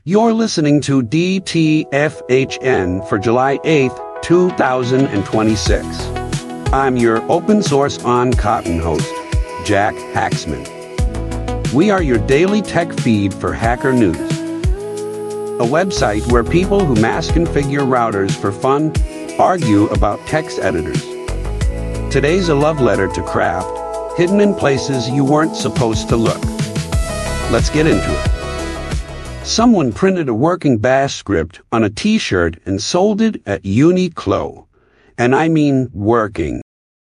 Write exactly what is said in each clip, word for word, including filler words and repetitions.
You're listening to D T F H N for July eighth, two thousand twenty-six. I'm your open source on Cotton host, Jack Haxman. We are your daily tech feed for Hacker News, a website where people who mass configure routers for fun argue about text editors. Today's a love letter to craft, hidden in places you weren't supposed to look. Let's get into it. Someone printed a working bash script on a t-shirt and sold it at Uniqlo. And I mean working.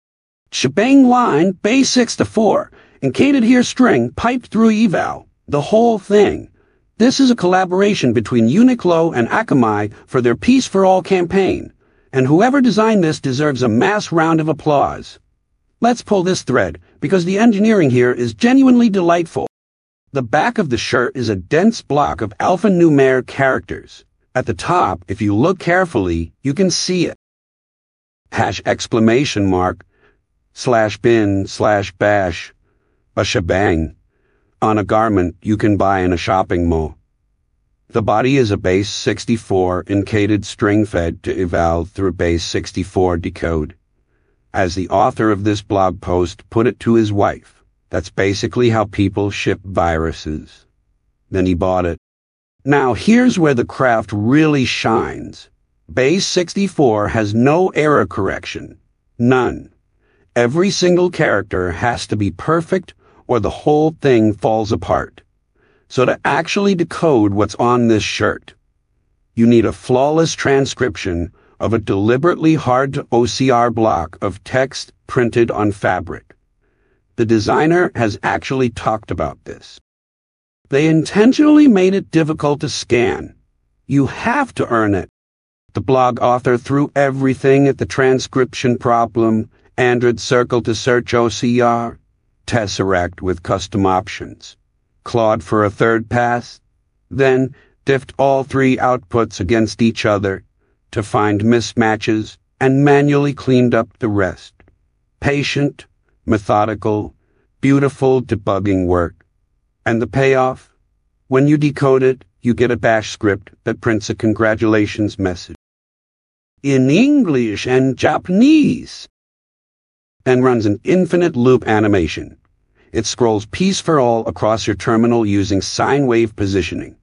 Shebang line, base sixty-four, encoded here string, piped through eval, the whole thing. This is a collaboration between Uniqlo and Akamai for their Peace for All campaign. And whoever designed this deserves a mass round of applause. Let's pull this thread, because the engineering here is genuinely delightful. The back of the shirt is a dense block of alphanumeric characters. At the top, if you look carefully, you can see it. Hash exclamation mark, slash bin, slash bash, a shebang, on a garment you can buy in a shopping mall. The body is a base sixty-four encoded string fed to eval through base sixty-four decode. As the author of this blog post put it to his wife, that's basically how people ship viruses. Then he bought it. Now here's where the craft really shines. Base sixty-four has no error correction. None. Every single character has to be perfect or the whole thing falls apart. So to actually decode what's on this shirt, you need a flawless transcription of a deliberately hard to O C R block of text printed on fabric. The designer has actually talked about this. They intentionally made it difficult to scan. You have to earn it. The blog author threw everything at the transcription problem, Android Circle to search O C R, Tesseract with custom options, Claude for a third pass, then diffed all three outputs against each other to find mismatches and manually cleaned up the rest. Patient, methodical, beautiful debugging work. And the payoff? When you decode it, you get a bash script that prints a congratulations message in English and Japanese and runs an infinite loop animation. It scrolls Peace for All across your terminal using sine wave positioning.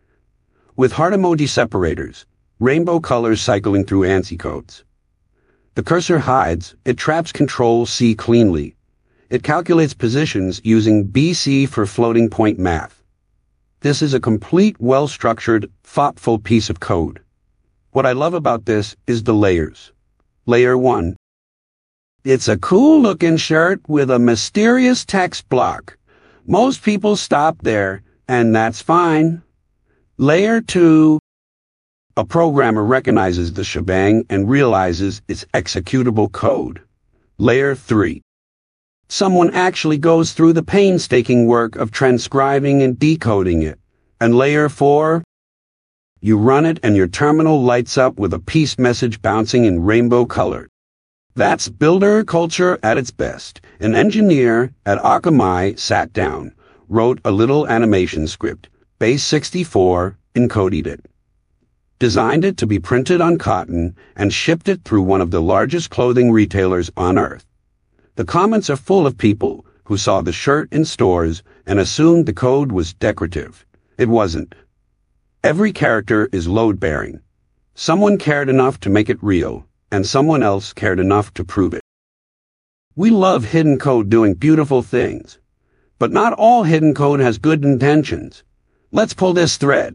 With heart emoji separators, rainbow colors cycling through ANSI codes. The cursor hides, it traps control C cleanly. It calculates positions using B C for floating point math. This is a complete, well-structured, thoughtful piece of code. What I love about this is the layers. Layer one. It's a cool-looking shirt with a mysterious text block. Most people stop there, and that's fine. Layer two. A programmer recognizes the shebang and realizes it's executable code. Layer three. Someone actually goes through the painstaking work of transcribing and decoding it. And layer four. You run it and your terminal lights up with a peace message bouncing in rainbow color. That's builder culture at its best. An engineer at Akamai sat down, wrote a little animation script, base sixty-four, encoded it, designed it to be printed on cotton, and shipped it through one of the largest clothing retailers on earth. The comments are full of people who saw the shirt in stores and assumed the code was decorative. It wasn't. Every character is load-bearing. Someone cared enough to make it real, and someone else cared enough to prove it. We love hidden code doing beautiful things, but not all hidden code has good intentions. Let's pull this thread.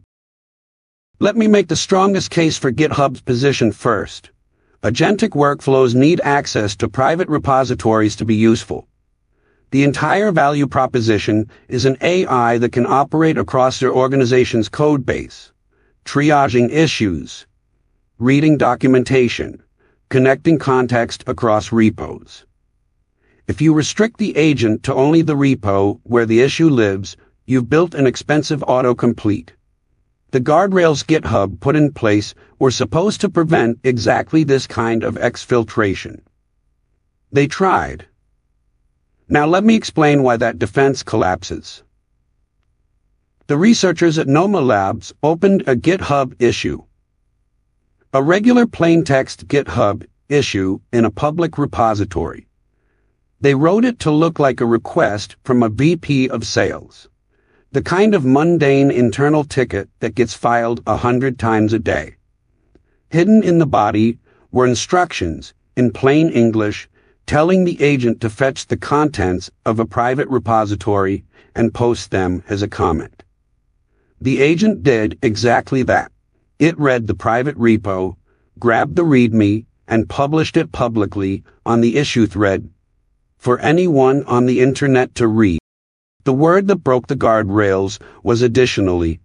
Let me make the strongest case for GitHub's position first. Agentic workflows need access to private repositories to be useful. The entire value proposition is an A I that can operate across your organization's code base, triaging issues, reading documentation, connecting context across repos. If you restrict the agent to only the repo where the issue lives, you've built an expensive autocomplete. The guardrails GitHub put in place were supposed to prevent exactly this kind of exfiltration. They tried. Now let me explain why that defense collapses. The researchers at Noma Labs opened a GitHub issue. A regular plaintext GitHub issue in a public repository. They wrote it to look like a request from a V P of sales. The kind of mundane internal ticket that gets filed a hundred times a day. Hidden in the body were instructions, in plain English, telling the agent to fetch the contents of a private repository and post them as a comment. The agent did exactly that. It read the private repo, grabbed the README, and published it publicly on the issue thread for anyone on the internet to read. The word that broke the guardrails was additionally.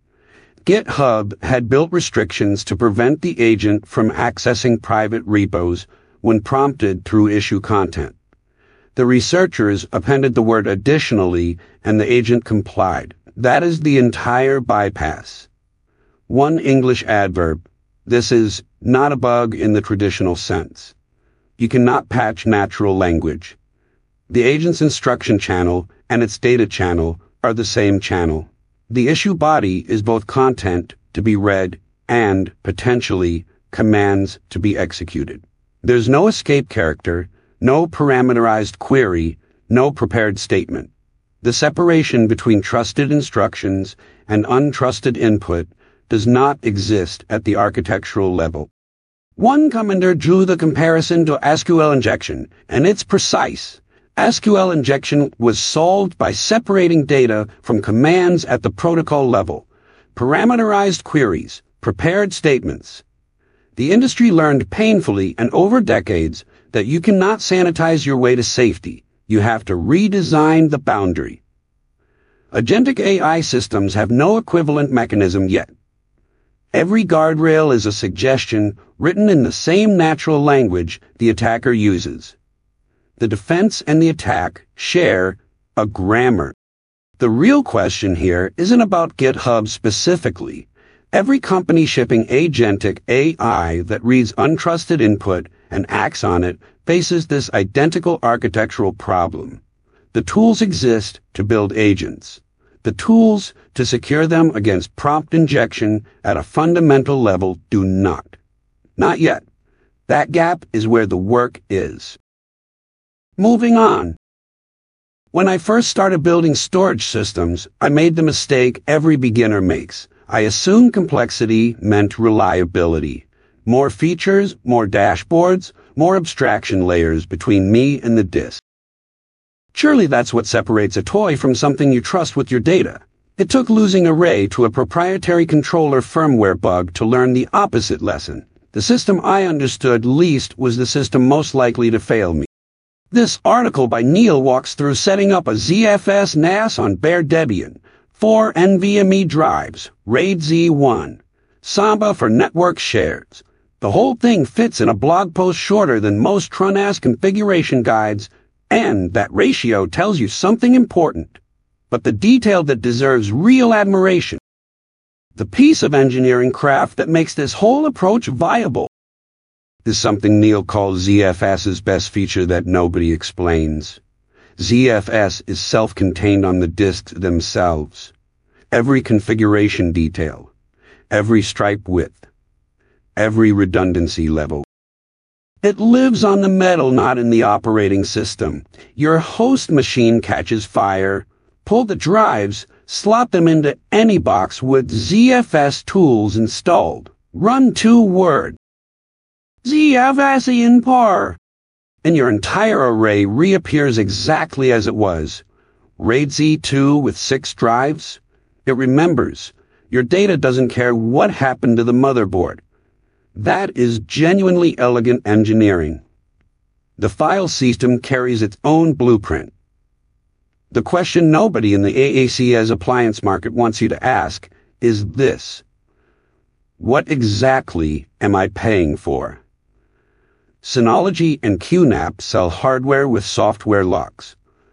GitHub had built restrictions to prevent the agent from accessing private repos when prompted through issue content. The researchers appended the word additionally, and the agent complied. That is the entire bypass. One English adverb. This is not a bug in the traditional sense. You cannot patch natural language. The agent's instruction channel and its data channel are the same channel. The issue body is both content to be read and, potentially, commands to be executed. There's no escape character, no parameterized query, no prepared statement. The separation between trusted instructions and untrusted input does not exist at the architectural level. One commenter drew the comparison to S Q L injection, and it's precise. S Q L injection was solved by separating data from commands at the protocol level, parameterized queries, prepared statements. The industry learned painfully and over decades that you cannot sanitize your way to safety. You have to redesign the boundary. Agentic A I systems have no equivalent mechanism yet. Every guardrail is a suggestion written in the same natural language the attacker uses. The defense and the attack share a grammar. The real question here isn't about GitHub specifically. Every company shipping agentic A I that reads untrusted input and acts on it faces this identical architectural problem. The tools exist to build agents. The tools to secure them against prompt injection at a fundamental level do not. Not yet. That gap is where the work is. Moving on. When I first started building storage systems, I made the mistake every beginner makes. I assumed complexity meant reliability. More features, more dashboards, more abstraction layers between me and the disk. Surely that's what separates a toy from something you trust with your data. It took losing Array to a proprietary controller firmware bug to learn the opposite lesson. The system I understood least was the system most likely to fail me. This article by Neil walks through setting up a Z F S N A S on bare Debian, four NVMe drives, RAID Z one, Samba for network shares. The whole thing fits in a blog post shorter than most Tr N A S configuration guides, and that ratio tells you something important. But the detail that deserves real admiration. The piece of engineering craft that makes this whole approach viable is something Neil calls Z F S's best feature that nobody explains. Z F S is self-contained on the disks themselves. Every configuration detail, every stripe width, every redundancy level. It lives on the metal, not in the operating system. Your host machine catches fire. Pull the drives, slot them into any box with Z F S tools installed. Run two word Z F S in par, and your entire array reappears exactly as it was. RAID Z two with six drives. It remembers. Your data doesn't care what happened to the motherboard. That is genuinely elegant engineering. The file system carries its own blueprint. The question nobody in the A A C S appliance market wants you to ask is this: what exactly am I paying for? Synology and Q NAP sell hardware with software locks.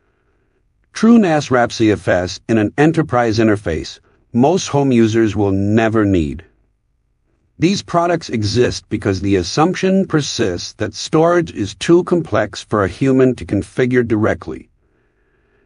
TrueNAS wraps Z F S in an enterprise interface most home users will never need. These products exist because the assumption persists that storage is too complex for a human to configure directly.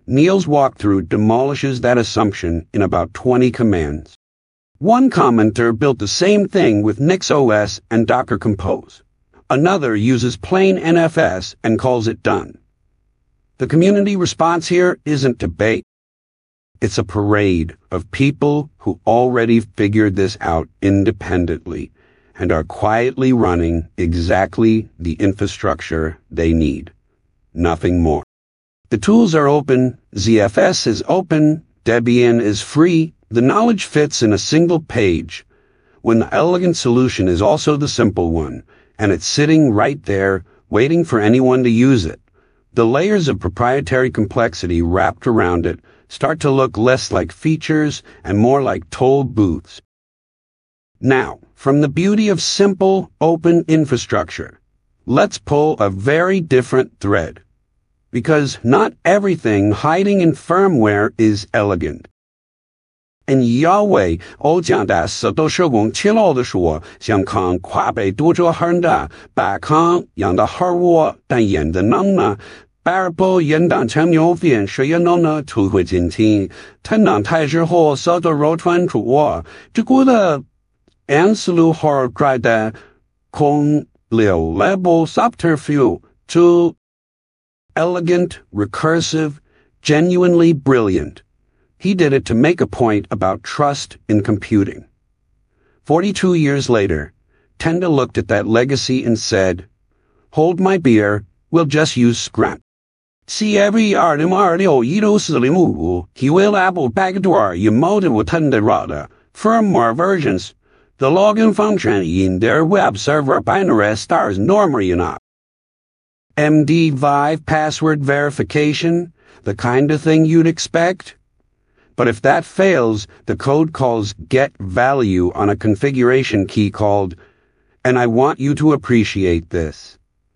Neil's walkthrough demolishes that assumption in about twenty commands. One commenter built the same thing with NixOS and Docker Compose. Another uses plain N F S and calls it done. The community response here isn't debate. It's a parade of people who already figured this out independently and are quietly running exactly the infrastructure they need. Nothing more. The tools are open, Z F S is open, Debian is free, the knowledge fits in a single page, when the elegant solution is also the simple one, and it's sitting right there, waiting for anyone to use it. The layers of proprietary complexity wrapped around it start to look less like features and more like toll booths. Now, from the beauty of simple, open infrastructure, let's pull a very different thread. Because not everything hiding in firmware is elegant. And Yahweh 我讲的是都是用起老的说，想看跨北多着很大，白看养的好我，但演的能呢，白不演当成牛变，是也能呢，突会进听，他能太之后，少的肉传出我，这个的，安斯路好改的，空流 level subterfuge to elegant, recursive, genuinely brilliant. He did it to make a point about trust in computing. Forty-two years later, Tenda looked at that legacy and said, "Hold my beer, we'll just use Scrap." See every artem artio ito slimu, he will apple backdoor you motive with Tenda rada, firmware versions. The login function in their web server binary stars normally enough. M D five password verification, the kind of thing you'd expect. But if that fails, the code calls get value on a configuration key called, and I want you to appreciate this,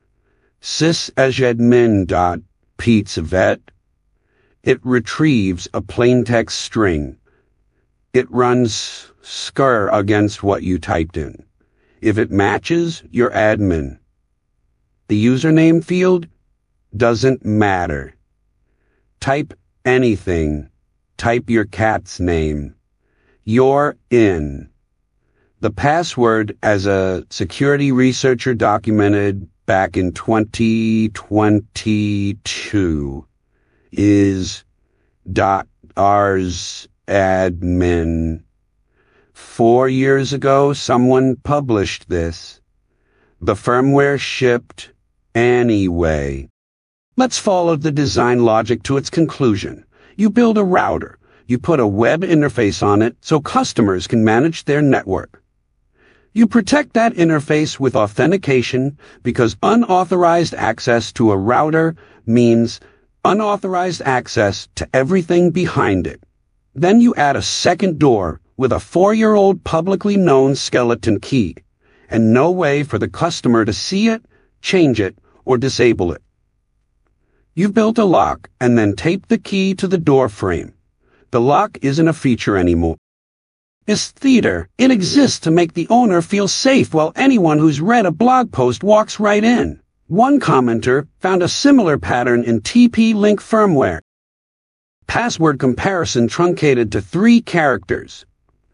sysadmin.pizzavet. It retrieves a plaintext string. It runs scr against what you typed in. If it matches, you're admin. The username field doesn't matter. Type anything. Type your cat's name. You're in. The password, as a security researcher documented back in twenty twenty-two, is dot ars admin. Four years ago, someone published this. The firmware shipped anyway. Let's follow the design logic to its conclusion. You build a router. You put a web interface on it so customers can manage their network. You protect that interface with authentication because unauthorized access to a router means unauthorized access to everything behind it. Then you add a second door with a four-year-old publicly known skeleton key and no way for the customer to see it, change it, or disable it. You've built a lock and then taped the key to the door frame. The lock isn't a feature anymore. It's theater. It exists to make the owner feel safe while anyone who's read a blog post walks right in. One commenter found a similar pattern in T P-Link firmware. Password comparison truncated to three characters.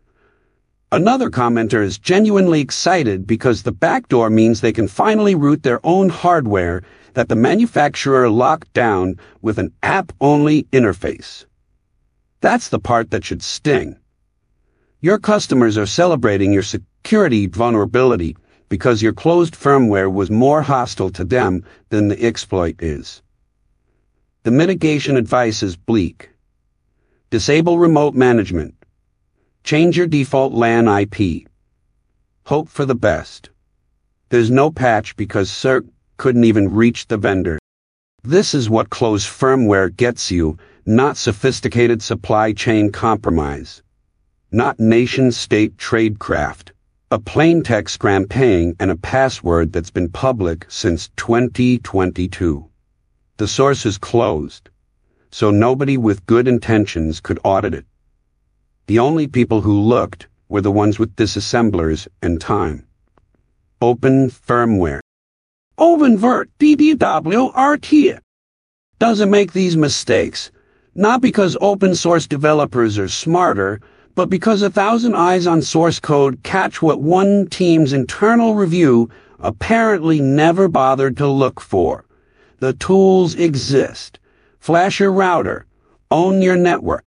Another commenter is genuinely excited because the backdoor means they can finally root their own hardware that the manufacturer locked down with an app-only interface. That's the part that should sting. Your customers are celebrating your security vulnerability because your closed firmware was more hostile to them than the exploit is. The mitigation advice is bleak. Disable remote management. Change your default LAN I P. Hope for the best. There's no patch because C I R C couldn't even reach the vendor. This is what closed firmware gets you, not sophisticated supply chain compromise. Not nation-state tradecraft. A plaintext campaign and a password that's been public since twenty twenty-two. The source is closed, so nobody with good intentions could audit it. The only people who looked were the ones with disassemblers and time. Open firmware. OpenVirt D D W R T doesn't make these mistakes. Not because open source developers are smarter, but because a thousand eyes on source code catch what one team's internal review apparently never bothered to look for. The tools exist. Flash your router. Own your network.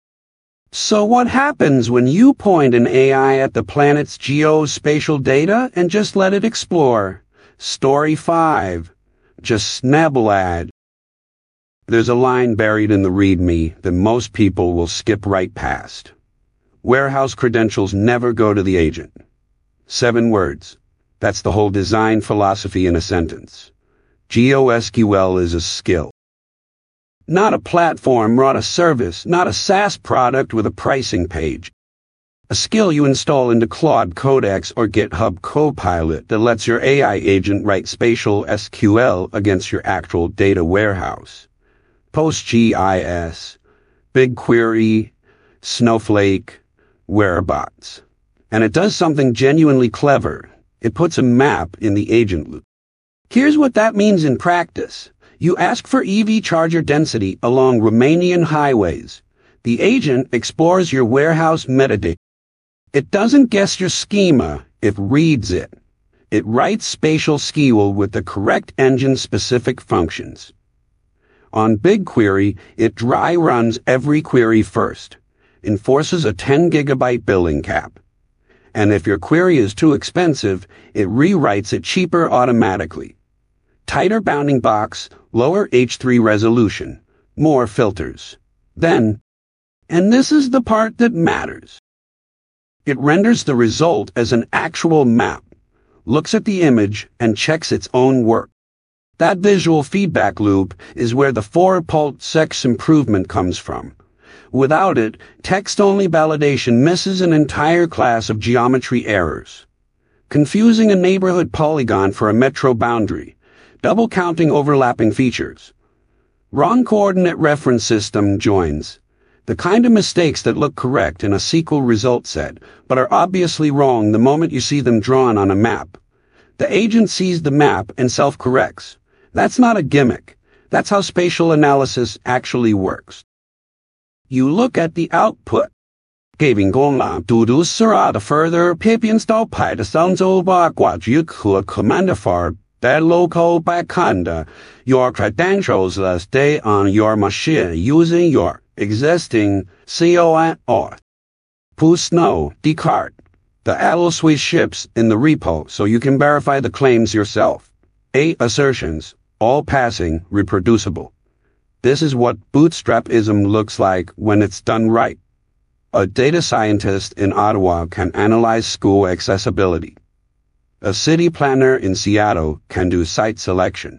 So what happens when you point an A I at the planet's geospatial data and just let it explore? Story five. Just snablad. There's a line buried in the README that most people will skip right past. Warehouse credentials never go to the agent. Seven words. That's the whole design philosophy in a sentence. GeoSQL is a skill. Not a platform, not a service, not a SaaS product with a pricing page. A skill you install into Claude Codex or GitHub Copilot that lets your A I agent write spatial S Q L against your actual data warehouse. PostGIS, BigQuery, Snowflake, Wherebots. And it does something genuinely clever. It puts a map in the agent loop. Here's what that means in practice. You ask for E V charger density along Romanian highways. The agent explores your warehouse metadata. It doesn't guess your schema, it reads it. It writes spatial S Q L with the correct engine-specific functions. On BigQuery, it dry runs every query first, enforces a ten gigabyte billing cap. And if your query is too expensive, it rewrites it cheaper automatically. Tighter bounding box, lower H three resolution, more filters. Then, and this is the part that matters, it renders the result as an actual map, looks at the image, and checks its own work. That visual feedback loop is where the four-pult sex improvement comes from. Without it, text-only validation misses an entire class of geometry errors. Confusing a neighborhood polygon for a metro boundary, double-counting overlapping features. Wrong coordinate reference system joins. The kind of mistakes that look correct in a S Q L result set, but are obviously wrong the moment you see them drawn on a map. The agent sees the map and self-corrects. That's not a gimmick. That's how spatial analysis actually works. You look at the output. Giving Gongla Dudu Sura the further pip install pi the sounds over Guajuku commander for that local backend. Your credentials stay on your machine using your existing C O N or Pusno Descartes. The Atlas suite ships in the repo so you can verify the claims yourself. Eight assertions, all passing, reproducible. This is what bootstrapism looks like when it's done right. A data scientist in Ottawa can analyze school accessibility. A city planner in Seattle can do site selection.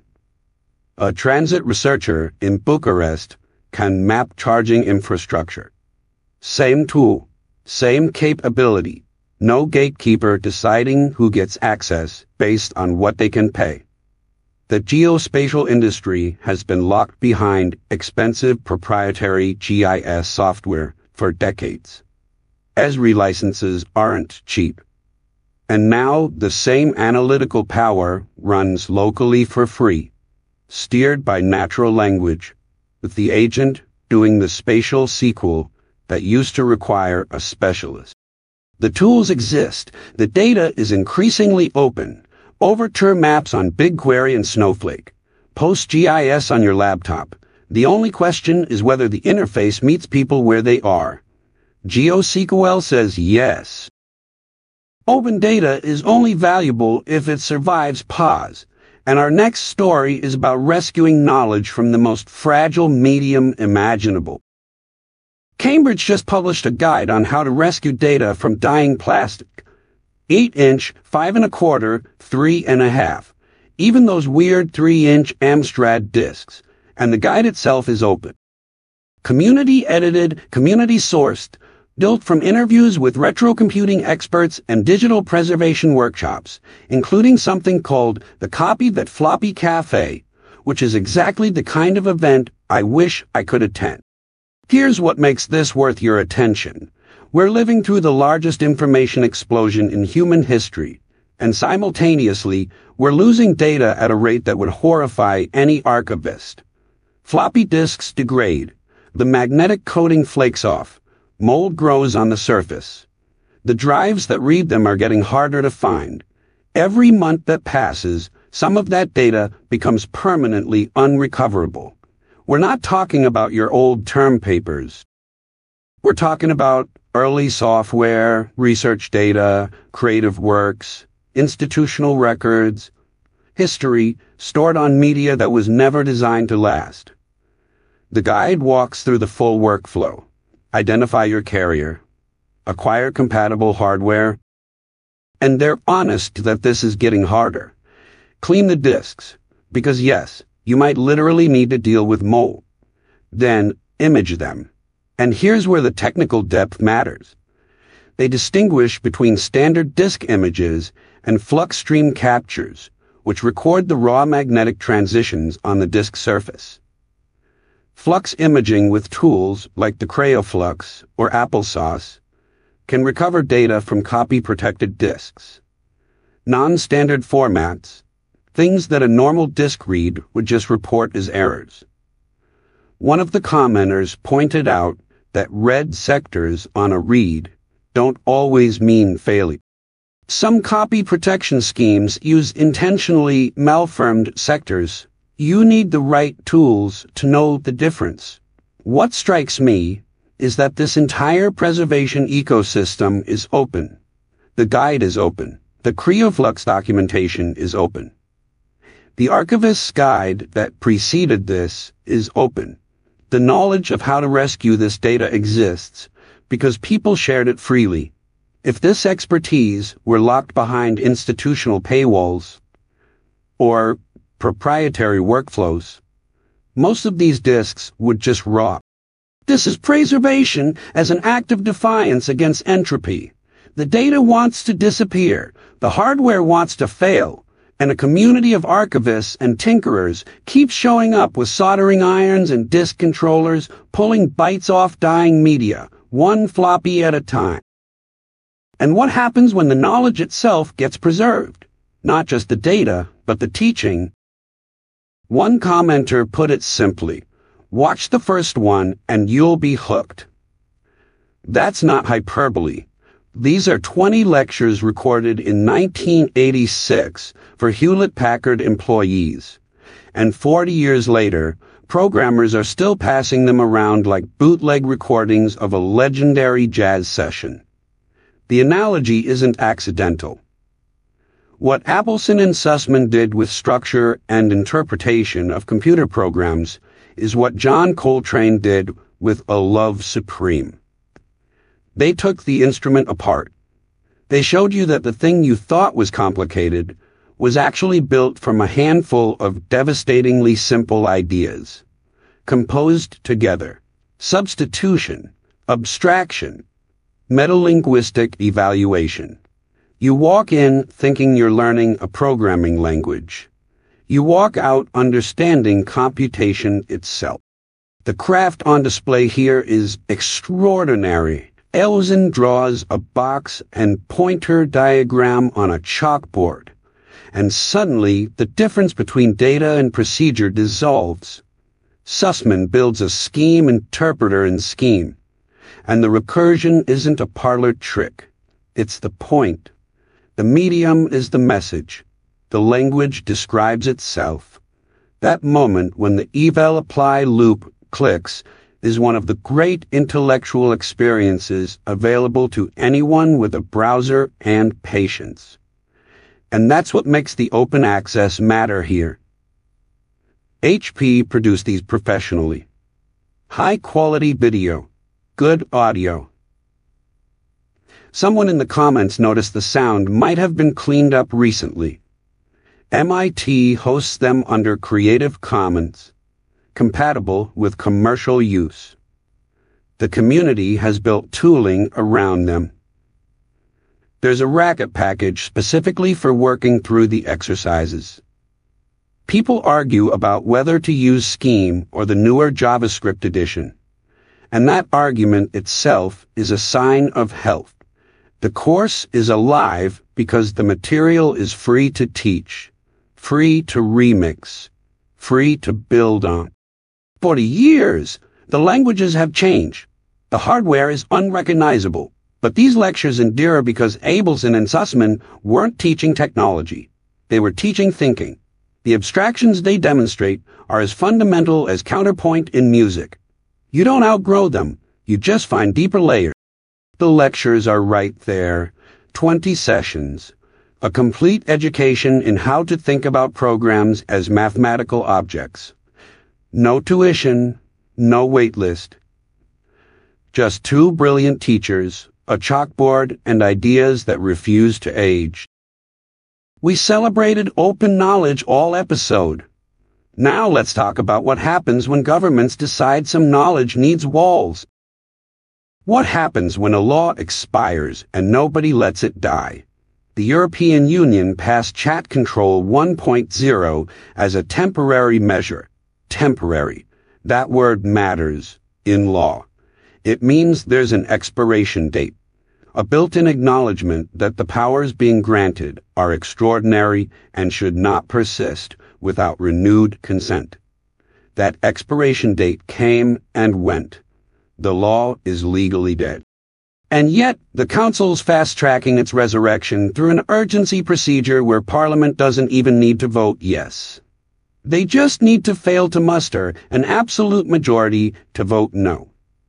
A transit researcher in Bucharest can map charging infrastructure. Same tool, same capability. No gatekeeper deciding who gets access based on what they can pay. The geospatial industry has been locked behind expensive proprietary G I S software for decades. Esri licenses aren't cheap. And now the same analytical power runs locally for free, steered by natural language, with the agent doing the spatial S Q L that used to require a specialist. The tools exist. The data is increasingly open. Overturn maps on BigQuery and Snowflake. PostGIS on your laptop. The only question is whether the interface meets people where they are. GeoSQL says yes. Open data is only valuable if it survives pause, and our next story is about rescuing knowledge from the most fragile medium imaginable. Cambridge just published a guide on how to rescue data from dying plastic. Eight inch, five and a quarter, three and a half. Even those weird three inch Amstrad discs. And the guide itself is open. Community edited, community sourced, built from interviews with retro computing experts and digital preservation workshops, including something called the Copy That Floppy Cafe, which is exactly the kind of event I wish I could attend. Here's what makes this worth your attention. We're living through the largest information explosion in human history, and simultaneously, we're losing data at a rate that would horrify any archivist. Floppy disks degrade. The magnetic coating flakes off. Mold grows on the surface. The drives that read them are getting harder to find. Every month that passes, some of that data becomes permanently unrecoverable. We're not talking about your old term papers. We're talking about early software, research data, creative works, institutional records, history stored on media that was never designed to last. The guide walks through the full workflow. Identify your carrier, acquire compatible hardware, and they're honest that this is getting harder. Clean the disks, because yes, you might literally need to deal with mold. Then image them. And here's where the technical depth matters. They distinguish between standard disk images and flux stream captures, which record the raw magnetic transitions on the disk surface. Flux imaging with tools like the Cryoflux or Applesauce can recover data from copy-protected disks. Non-standard formats, things that a normal disk read would just report as errors. One of the commenters pointed out that red sectors on a read don't always mean failure. Some copy protection schemes use intentionally malformed sectors. You need the right tools to know the difference. What strikes me is that this entire preservation ecosystem is open. The guide is open. The Cryoflux documentation is open. The archivist's guide that preceded this is open. The knowledge of how to rescue this data exists because people shared it freely. If this expertise were locked behind institutional paywalls or proprietary workflows, most of these disks would just rot. This is preservation as an act of defiance against entropy. The data wants to disappear, the hardware wants to fail, and a community of archivists and tinkerers keeps showing up with soldering irons and disk controllers, pulling bytes off dying media, one floppy at a time. And what happens when the knowledge itself gets preserved? Not just the data, but the teaching. One commenter put it simply, watch the first one and you'll be hooked. That's not hyperbole. These are twenty lectures recorded in nineteen eighty-six for Hewlett-Packard employees. And forty years later, programmers are still passing them around like bootleg recordings of a legendary jazz session. The analogy isn't accidental. What Appelson and Sussman did with structure and interpretation of computer programs is what John Coltrane did with A Love Supreme. They took the instrument apart. They showed you that the thing you thought was complicated was actually built from a handful of devastatingly simple ideas, composed together. Substitution, abstraction, metalinguistic evaluation. You walk in thinking you're learning a programming language. You walk out understanding computation itself. The craft on display here is extraordinary. Elzen draws a box and pointer diagram on a chalkboard, and suddenly the difference between data and procedure dissolves. Sussman builds a scheme interpreter in Scheme, and the recursion isn't a parlor trick. It's the point. The medium is the message. The language describes itself. That moment when the eval-apply loop clicks is one of the great intellectual experiences available to anyone with a browser and patience. And that's what makes the open access matter here. H P produced these professionally. High-quality video, good audio. Someone in the comments noticed the sound might have been cleaned up recently. M I T hosts them under Creative Commons, compatible with commercial use. The community has built tooling around them. There's a racket package specifically for working through the exercises. People argue about whether to use Scheme or the newer JavaScript edition, and that argument itself is a sign of health. The course is alive because the material is free to teach, free to remix, free to build on. For years, The languages have changed. The hardware is unrecognizable. But these lectures endure because Abelson and Sussman weren't teaching technology. They were teaching thinking. The abstractions they demonstrate are as fundamental as counterpoint in music. You don't outgrow them, you just find deeper layers. The lectures are right there. twenty sessions. A complete education in how to think about programs as mathematical objects. No tuition, no waitlist. Just two brilliant teachers, a chalkboard, and ideas that refuse to age. We celebrated open knowledge all episode. Now let's talk about what happens when governments decide some knowledge needs walls. What happens when a law expires and nobody lets it die? The European Union passed Chat Control one point oh as a temporary measure. Temporary. That word matters in law. It means there's an expiration date, a built-in acknowledgement that the powers being granted are extraordinary and should not persist without renewed consent. That expiration date came and went. The law is legally dead. And yet, the Council's fast-tracking its resurrection through an urgency procedure where Parliament doesn't even need to vote yes. They just need to fail to muster an absolute majority to vote no.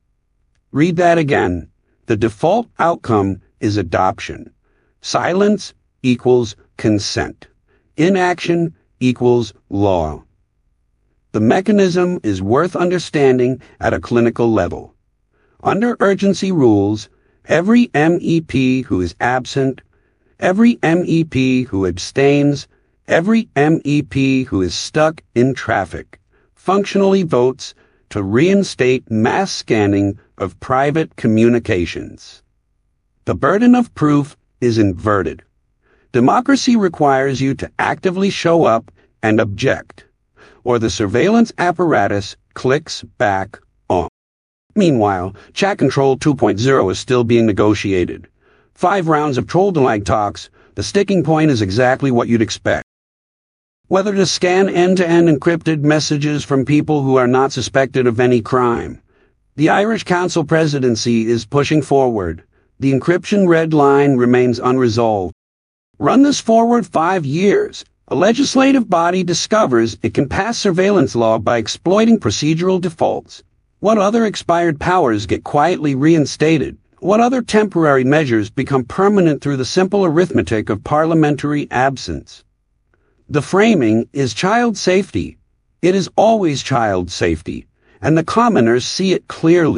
Read that again. The default outcome is adoption. Silence equals consent. Inaction equals law. The mechanism is worth understanding at a clinical level. Under urgency rules, every M E P who is absent, every M E P who abstains, every M E P who is stuck in traffic, functionally votes to reinstate mass scanning of private communications. The burden of proof is inverted. Democracy requires you to actively show up and object, or the surveillance apparatus clicks back on. Meanwhile, Chat Control two point oh is still being negotiated. Five rounds of troll-like talks, the sticking point is exactly what you'd expect. Whether to scan end-to-end encrypted messages from people who are not suspected of any crime. The Irish Council presidency is pushing forward. The encryption red line remains unresolved. Run this forward five years. A legislative body discovers it can pass surveillance law by exploiting procedural defaults. What other expired powers get quietly reinstated? What other temporary measures become permanent through the simple arithmetic of parliamentary absence? The framing is child safety. It is always child safety, and the commoners see it clearly.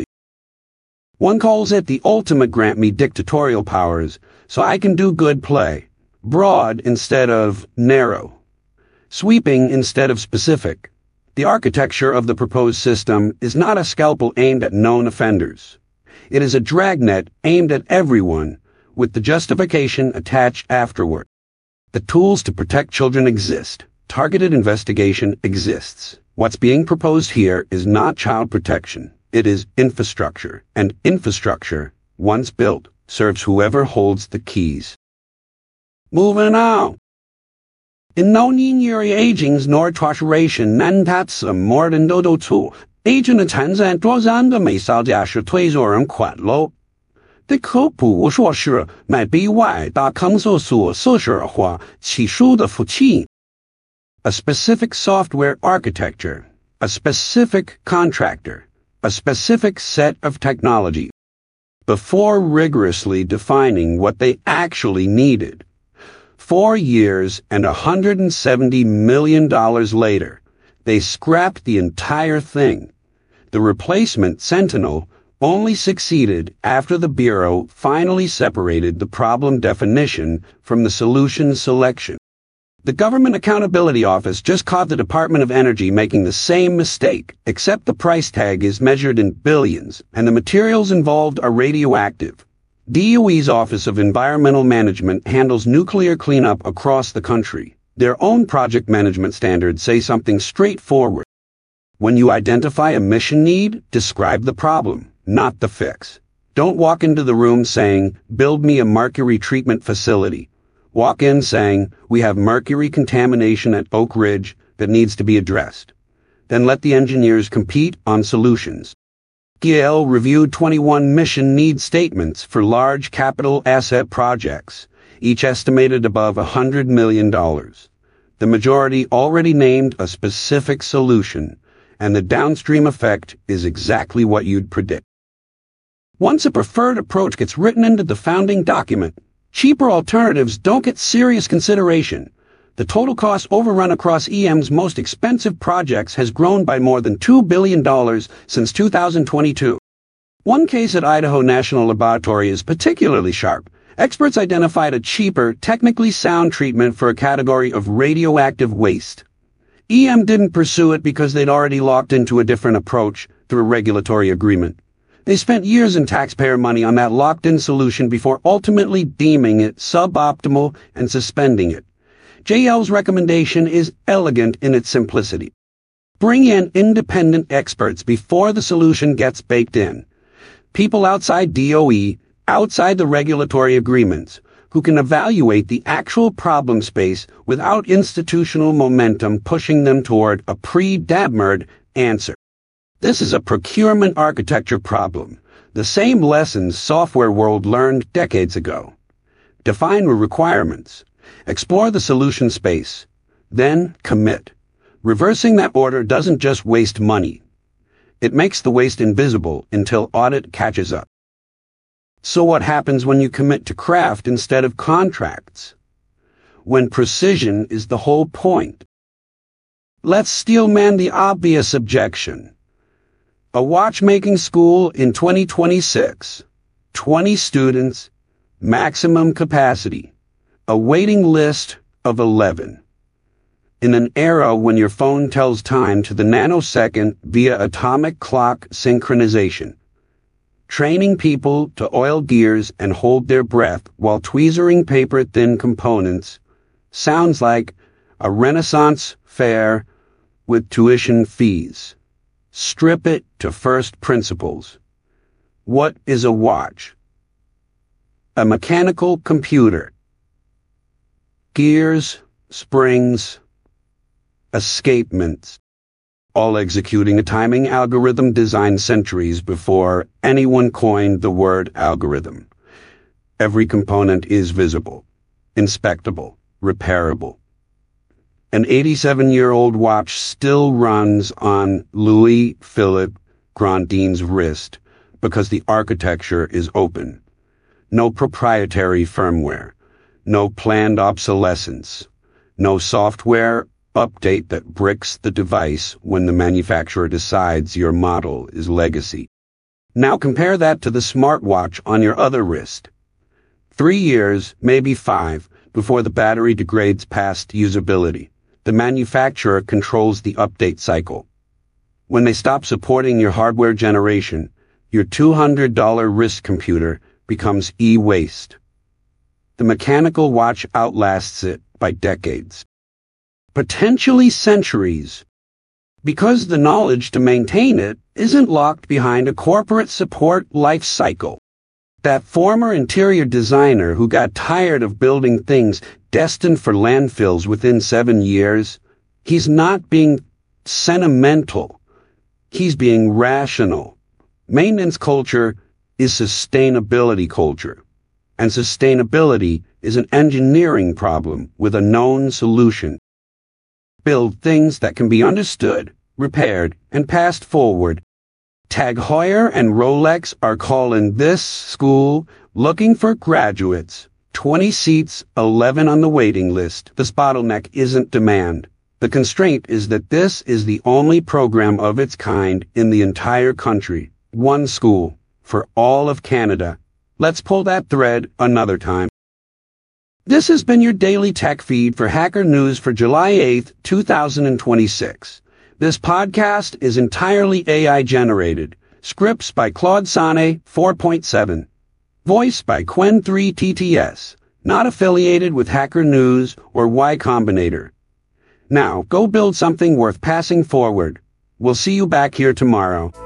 One calls it the ultimate grant me dictatorial powers, so I can do good play. Broad instead of narrow. Sweeping instead of specific. The architecture of the proposed system is not a scalpel aimed at known offenders. It is a dragnet aimed at everyone, with the justification attached afterward. The tools to protect children exist. Targeted investigation exists. What's being proposed here is not child protection. It is infrastructure, and infrastructure, once built, serves whoever holds the keys. Moving on. In no年agings nor torturation nantatsum morden dodo tu, agent的产在多然的美少假是推作人款喽。的科普说是买比外大康搜索搜索化起初的福气。A specific software architecture, a specific contractor, a specific set of technology. Before rigorously defining what they actually needed. Four years and one hundred seventy million dollars later, they scrapped the entire thing. The replacement Sentinel only succeeded after the Bureau finally separated the problem definition from the solution selection. The Government Accountability Office just caught the Department of Energy making the same mistake, except the price tag is measured in billions, and the materials involved are radioactive. D O E's Office of Environmental Management handles nuclear cleanup across the country. Their own project management standards say something straightforward. When you identify a mission need, describe the problem, not the fix. Don't walk into the room saying, build me a mercury treatment facility. Walk in saying, we have mercury contamination at Oak Ridge that needs to be addressed. Then let the engineers compete on solutions. G A L reviewed twenty-one mission need statements for large capital asset projects, each estimated above one hundred million dollars. The majority already named a specific solution, and the downstream effect is exactly what you'd predict. Once a preferred approach gets written into the founding document, cheaper alternatives don't get serious consideration. The total cost overrun across E M's most expensive projects has grown by more than two billion dollars since two thousand twenty-two. One case at Idaho National Laboratory is particularly sharp. Experts identified a cheaper, technically sound treatment for a category of radioactive waste. E M didn't pursue it because they'd already locked into a different approach through a regulatory agreement. They spent years in taxpayer money on that locked-in solution before ultimately deeming it suboptimal and suspending it. J L's recommendation is elegant in its simplicity. Bring in independent experts before the solution gets baked in. People outside D O E, outside the regulatory agreements, who can evaluate the actual problem space without institutional momentum pushing them toward a pre-D A B M R D answer. This is a procurement architecture problem, the same lessons software world learned decades ago. Define the requirements. Explore the solution space. Then commit. Reversing that order doesn't just waste money. It makes the waste invisible until audit catches up. So what happens when you commit to craft instead of contracts? When precision is the whole point? Let's steelman the obvious objection. A watchmaking school in twenty twenty-six. twenty students, maximum capacity. A waiting list of eleven. In an era when your phone tells time to the nanosecond via atomic clock synchronization. Training people to oil gears and hold their breath while tweezering paper-thin components sounds like a Renaissance fair with tuition fees. Strip it to first principles. What is a watch? A mechanical computer. Gears, springs, escapements, all executing a timing algorithm designed centuries before anyone coined the word algorithm. Every component is visible, inspectable, repairable. An eighty-seven-year-old watch still runs on Louis Philippe Grandin's wrist because the architecture is open. No proprietary firmware. No planned obsolescence. No software update that bricks the device when the manufacturer decides your model is legacy. Now compare that to the smartwatch on your other wrist. Three years, maybe five, before the battery degrades past usability. The manufacturer controls the update cycle. When they stop supporting your hardware generation, your two hundred dollar wrist computer becomes e-waste. The mechanical watch outlasts it by decades. Potentially centuries. Because the knowledge to maintain it isn't locked behind a corporate support life cycle. That former interior designer who got tired of building things destined for landfills within seven years, he's not being sentimental. He's being rational. Maintenance culture is sustainability culture. And sustainability is an engineering problem with a known solution. Build things that can be understood, repaired, and passed forward. Tag Heuer and Rolex are calling this school looking for graduates. twenty seats, eleven on the waiting list. This bottleneck isn't demand. The constraint is that this is the only program of its kind in the entire country. One school for all of Canada. Let's pull that thread another time. This has been your daily tech feed for Hacker News for July eighth, two thousand twenty-six. This podcast is entirely A I generated. Scripts by Claude Sonnet four point seven. Voice by Qwen three T T S. Not affiliated with Hacker News or Y Combinator. Now, go build something worth passing forward. We'll see you back here tomorrow.